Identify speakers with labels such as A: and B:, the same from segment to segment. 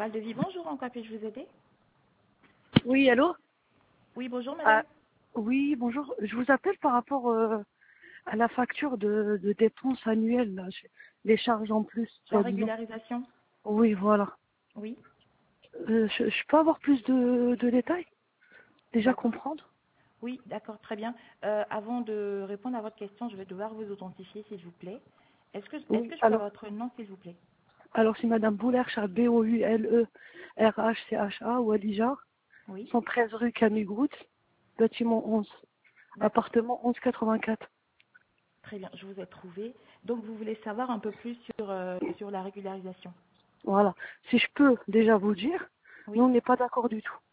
A: Val de Vie, bonjour, en quoi puis-je vous aider?
B: Oui, allô?
A: Oui, bonjour
B: Ah,
A: madame.
B: oui, bonjour. Je vous appelle par rapport à la facture de dépenses annuelles, là, les charges en plus,
A: La
B: soi-disant.
A: régularisation?
B: Oui, voilà.
A: Oui,
B: Je peux avoir plus de détails? Déjà
A: d'accord.
B: comprendre?
A: Oui, d'accord, très bien. Avant de répondre à votre question, je vais devoir vous authentifier, s'il vous plaît. Est-ce que
B: Oui,
A: je peux avoir
B: alors,
A: votre nom, s'il vous plaît?
B: c'est Madame Boulercha, Boulercha, Walija,
A: Oui,
B: 113 rue Camille Grout, bâtiment 11,
A: d'accord.
B: appartement 1184.
A: Très bien, je vous ai trouvé. Donc, vous voulez savoir un peu plus sur la régularisation?
B: Voilà. Si je peux déjà vous dire, nous,
A: Oui,
B: on n'est pas d'accord du tout.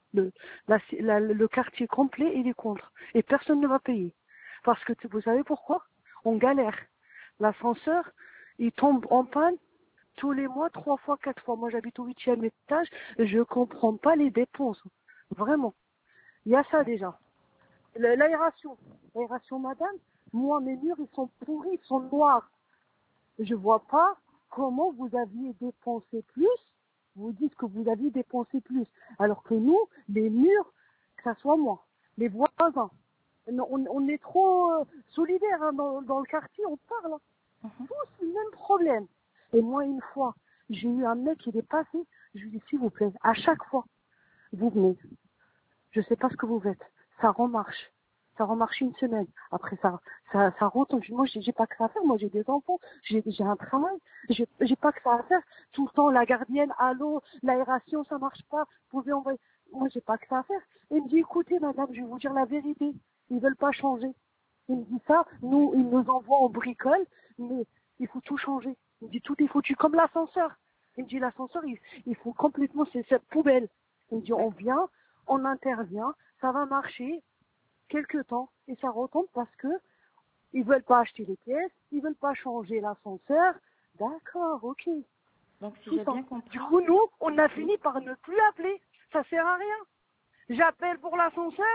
B: Le quartier complet, il est contre. Et personne ne va payer. Parce que vous savez pourquoi? On galère. L'ascenseur, il tombe en panne tous les mois, 3 fois, 4 fois. Moi, j'habite au 8e étage. Je comprends pas les dépenses. Vraiment. Il y a ça déjà. L'aération. L'aération, madame, moi, mes murs, ils sont pourris, ils sont noirs. Je vois pas comment vous aviez dépensé plus. Vous dites que vous aviez dépensé plus. Alors que nous, les murs, que ça soit moi, les voisins, on est trop solidaires hein, dans le quartier, on parle. Hein.
A: mhm.
B: Tous le même problème. Et moi, une fois, j'ai eu un mec qui est passé. Je lui dis, s'il vous plaît, à chaque fois, vous venez. Je sais pas ce que vous faites. Ça remarche. Ça remarche une semaine. Après, ça retombe. Moi, j'ai pas que ça à faire. Moi, j'ai des enfants. J'ai un travail. J'ai pas que ça à faire. Tout le temps, la gardienne, allô, l'aération, ça marche pas. Vous pouvez envoyer. Moi, j'ai pas que ça à faire. Il me dit, écoutez, madame, je vais vous dire la vérité. Ils veulent pas changer. Il me dit ça. Nous, ils nous envoient en bricole, mais il faut tout changer. Il me dit, tout est foutu. Comme l'ascenseur. Il me dit, l'ascenseur, il faut complètement, c'est cette poubelle. Il me dit, on
A: D'accord.
B: vient, on intervient, ça va marcher quelques temps et ça retombe parce que ils veulent pas acheter les pièces, ils veulent pas changer l'ascenseur. D'accord, ok,
A: Donc, si
B: tout
A: j'ai
B: ça.
A: bien
B: Du
A: compris,
B: coup, nous, on a
A: oui,
B: fini par ne plus appeler. Ça sert à rien. J'appelle pour l'ascenseur.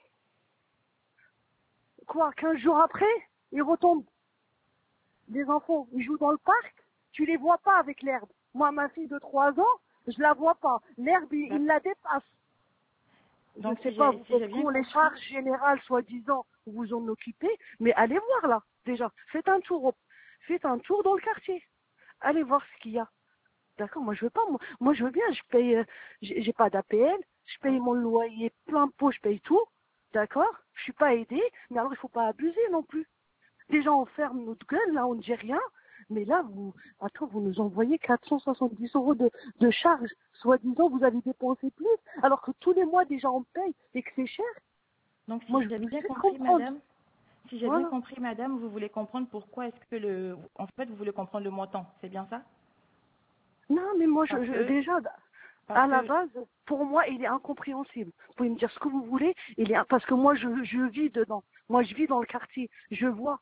B: Quoi, 15 jours après, il retombe. Les enfants, ils jouent dans le parc. Tu les vois pas avec l'herbe. Moi, ma fille de 3 ans, je la vois pas. L'herbe, il la dépasse. Je
A: donc
B: sais pas, vous
A: si
B: faites
A: j'ai bien
B: pour les
A: compris,
B: charges générales, soi-disant, vous vous en occupez, mais allez voir là, déjà. Faites un tour, faites un tour dans le quartier. Allez voir ce qu'il y a. D'accord, moi je veux pas, moi je veux bien, je paye, j'ai pas d'APL, je paye
A: oui,
B: mon loyer plein pot, je paye tout. D'accord, je suis pas aidée, mais alors il faut pas abuser non plus. Déjà, on ferme notre gueule, là, on ne dit rien. Mais là, vous nous envoyez 470 euros de charges. Soi-disant, vous avez dépensé plus, alors que tous les mois, déjà, on paye et que c'est cher.
A: donc
B: Moi,
A: si
B: je
A: j'ai
B: vous
A: bien
B: laisse
A: compris,
B: comprendre.
A: madame, si j'ai bien
B: Voilà.
A: compris, madame, vous voulez comprendre pourquoi est-ce que en fait, vous voulez comprendre le montant, c'est bien ça?
B: Non, mais moi,
A: Parce que,
B: déjà,
A: parce
B: à la
A: que,
B: base, pour moi, il est incompréhensible. Vous pouvez me dire ce que vous voulez, parce que moi, je vis dedans. Moi, je vis dans le quartier. Je vois.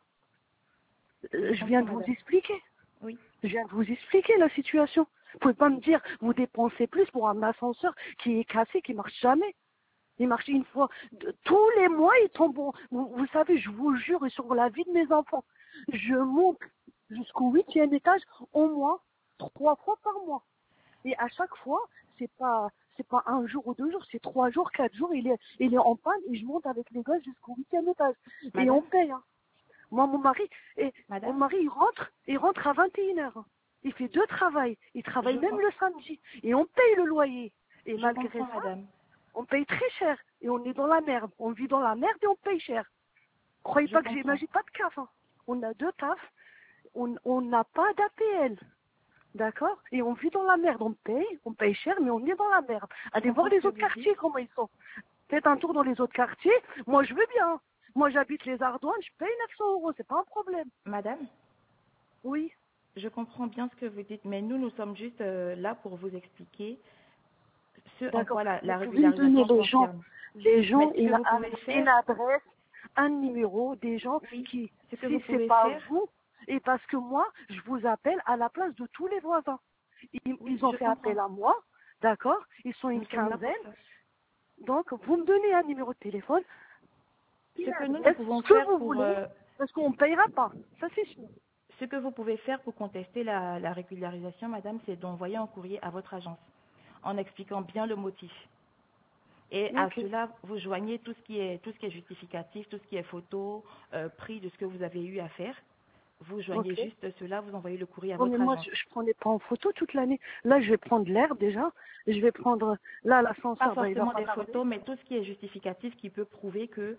A: je
B: Je viens
A: comprends,
B: de vous
A: madame.
B: expliquer.
A: Oui,
B: Je viens de vous expliquer la situation. Vous pouvez pas me dire, vous dépensez plus pour un ascenseur qui est cassé, qui marche jamais. Il marche une fois. Tous les mois, il tombe. Vous savez, je vous jure, et sur la vie de mes enfants, je monte jusqu'au 8e étage au moins 3 fois par mois. Et à chaque fois, c'est pas un jour ou 2 jours, c'est 3 jours, 4 jours, il est en panne et je monte avec les gosses jusqu'au 8e étage. Et on
A: madame,
B: paye, hein. Moi, mon
A: madame,
B: mari, il rentre à 21h. Il fait 2 travails. Il travaille
A: je,
B: même
A: com-
B: le samedi. Et on paye le loyer. Et
A: je
B: malgré
A: comprends,
B: ça,
A: madame,
B: on paye très cher. Et on est dans la merde. On vit dans la merde et on paye cher. Croyez
A: je
B: pas que
A: comprends.
B: j'imagine pas de CAF. Hein. On a 2 tafs. On n'a pas d'APL. D'accord? Et on vit dans la merde. On paye cher, mais on est dans la merde.
A: Je
B: Allez voir
A: comprends ce
B: les
A: que
B: autres
A: vous dites,
B: quartiers, comment ils sont. Faites un tour dans les autres quartiers. Moi, je veux bien. Moi, j'habite les Ardoines, je paye 900 euros. C'est pas un problème.
A: madame.
B: Oui.
A: Je comprends bien ce que vous dites, mais nous sommes juste là pour vous expliquer ce en
B: D'accord.
A: quoi
B: Vous
A: la
B: pouvez me donner
A: régularisation
B: les gens,
A: concerne. Mais ce que
B: une,
A: vous pouvez
B: une
A: faire,
B: adresse, un numéro, des gens
A: oui,
B: qui,
A: ce que vous
B: si c'est
A: pouvez
B: pas
A: faire,
B: vous, et parce que moi, je vous appelle à la place de tous les voisins.
A: oui,
B: Ils ont
A: je
B: fait
A: comprends.
B: appel à moi, d'accord? Ils sont
A: Nous
B: une
A: sommes là pour
B: quinzaine.
A: ça.
B: Donc, vous me donnez un numéro de téléphone,
A: Ce
B: une
A: que nous
B: adresse,
A: pouvons
B: ce que
A: faire
B: vous
A: pour
B: voulez, parce qu'on ne payera pas. Ça, c'est sûr.
A: ce que vous pouvez faire pour contester la régularisation, madame, c'est d'envoyer un courrier à votre agence. en expliquant bien le motif. Et à
B: Ok.
A: cela, vous joignez tout ce qui est justificatif, tout ce qui est photo, prix de ce que vous avez eu à faire. Vous joignez
B: Ok.
A: juste cela, vous envoyez le courrier à
B: Bon, mais
A: votre
B: moi,
A: agence.
B: je prenais pas en photo toute l'année. Là, je vais prendre l'air déjà. Je vais prendre, là,
A: Pas
B: l'ascenseur, bah, il va
A: forcément
B: pas
A: des
B: tarder.
A: photos, mais tout ce qui est justificatif qui peut prouver que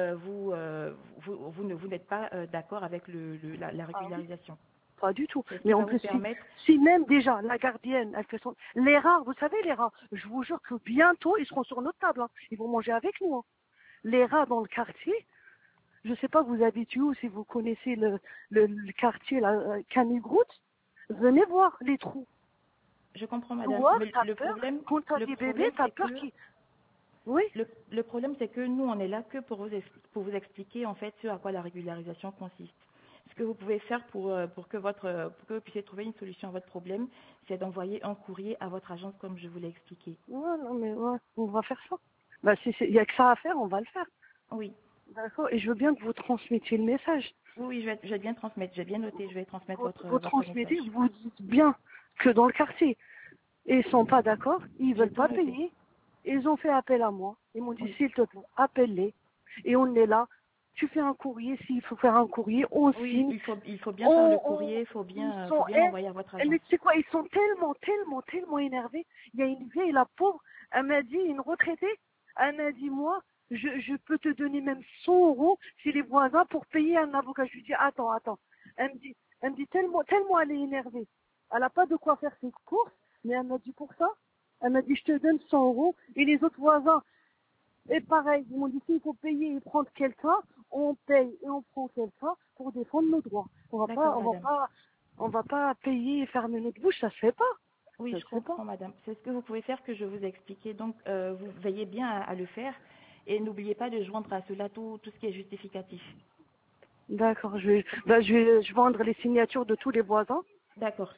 A: vous n'êtes pas d'accord avec la
B: Ah oui.
A: régularisation.
B: Pas du tout.
A: C'est ce qui
B: Mais
A: va
B: en
A: vous
B: plus,
A: permettre.
B: si même déjà la gardienne, elle fait son... Les rats, vous savez, les rats, je vous jure que bientôt, ils seront sur notre table. Hein. Ils vont manger avec nous. Hein. Les rats dans le quartier, je sais pas, vous habitez où, si vous connaissez le quartier, la Canigroute, venez voir les trous.
A: Je comprends, madame.
B: Toi,
A: Mais
B: t'as peur, quand t'as des bébés, t'as peur qu'ils... Oui,
A: le problème, c'est que nous, on est là que pour vous expliquer en fait ce à quoi la régularisation consiste. Ce que vous pouvez faire pour que vous puissiez trouver une solution à votre problème, c'est d'envoyer un courrier à votre agence comme je vous l'ai expliqué.
B: ouais, non, mais ouais, on va faire ça. Bah, si il y a que ça à faire, on va le faire.
A: Oui,
B: D'accord. Et je veux bien que vous transmettiez le message.
A: oui, je vais bien transmettre, j'ai bien noté, je vais transmettre
B: Vous
A: votre
B: transmettez,
A: message.
B: vous dites bien que dans le quartier, ils sont pas d'accord, ils
A: J'ai
B: veulent
A: tout
B: pas
A: noté.
B: payer. Ils ont fait appel à moi. Ils m'ont dit,
A: Oui,
B: s'il te plaît, appelle-les. Et on est là. Tu fais un courrier, s'il faut faire un courrier, on
A: oui,
B: signe.
A: il faut bien faire le courrier,
B: Ils
A: faut
B: sont,
A: bien l'envoyer à votre
B: mais
A: agence.
B: tu sais quoi, ils sont tellement énervés. Il y a une vieille, la pauvre, elle m'a dit, une retraitée, elle m'a dit, moi, je peux te donner même 100 euros chez les voisins pour payer un avocat. Je lui dis, attends. Elle me dit tellement elle est énervée. Elle n'a pas de quoi faire ses courses, mais elle m'a dit pour ça. Elle m'a dit, je te donne 100 euros. Et les autres voisins, et pareil, ils m'ont dit, s'il faut payer et prendre quelqu'un, on paye et on prend quelqu'un pour défendre nos droits.
A: D'accord, madame.
B: On va pas payer et fermer notre bouche, ça se fait pas.
A: Oui,
B: Ça
A: je
B: se fait pas.
A: comprends, madame. C'est ce que vous pouvez faire que je vous ai expliqué. Donc, vous veillez bien à le faire et n'oubliez pas de joindre à cela tout ce qui est justificatif.
B: D'accord, je vais vendre les signatures de tous les voisins.
A: D'accord.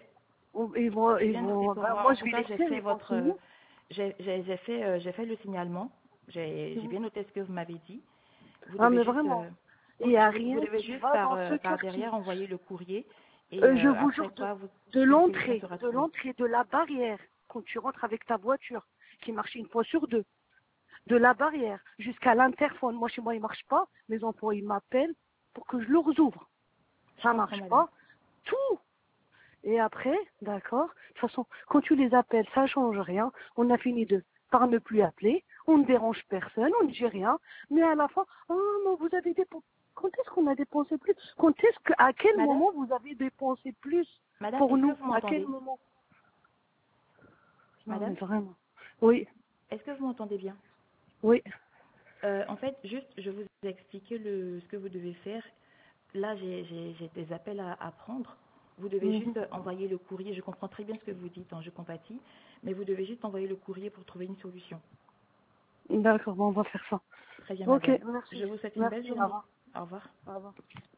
A: J'ai
B: Ils
A: bien noté
B: vont,
A: pour moi.
B: moi
A: En
B: je
A: tout
B: vais
A: cas,
B: les faire, ils vont signer.
A: j'ai fait le signalement. J'ai bien noté ce que vous m'avez dit. Vous
B: Ah
A: devez
B: mais
A: juste,
B: vraiment, il n'y a
A: vous
B: rien
A: devez
B: qui
A: juste
B: va dans ce
A: par
B: quartier.
A: derrière envoyer le courrier et
B: Je vous
A: après
B: jure,
A: quoi,
B: de
A: une solution sera trouvée.
B: l'entrée de la barrière, quand tu rentres avec ta voiture, qui marche une fois sur deux, de la barrière jusqu'à l'interphone. Moi, chez moi, il marche pas. Mes employés m'appellent pour que je leur ouvre.
A: Je
B: Ça
A: comprends,
B: marche
A: madame.
B: pas. Tout. Et après, d'accord, de toute façon, quand tu les appelles, ça change rien. On a fini par ne plus appeler. On ne dérange personne, on ne dit rien. Mais à la fin, oh non, vous avez dépensé. Quand est-ce qu'on a dépensé plus? À quel
A: Madame,
B: moment vous avez dépensé plus
A: madame,
B: pour
A: est-ce que
B: nous?
A: vous
B: À quel
A: m'entendez?
B: moment? Non, mais
A: Madame,
B: vraiment. Oui,
A: est-ce que vous m'entendez bien?
B: oui.
A: En fait, juste, je vous ai expliqué ce que vous devez faire. Là, j'ai des appels à prendre. Vous devez
B: Mhm.
A: juste envoyer le courrier. Je comprends très bien ce que vous dites, hein, je compatis, mais vous devez juste envoyer le courrier pour trouver une solution.
B: D'accord, bon, on va faire ça.
A: Très bien,
B: Ok,
A: madame.
B: merci.
A: Je vous souhaite une belle
B: Merci, au
A: journée.
B: revoir.
A: Au revoir.
B: Au revoir.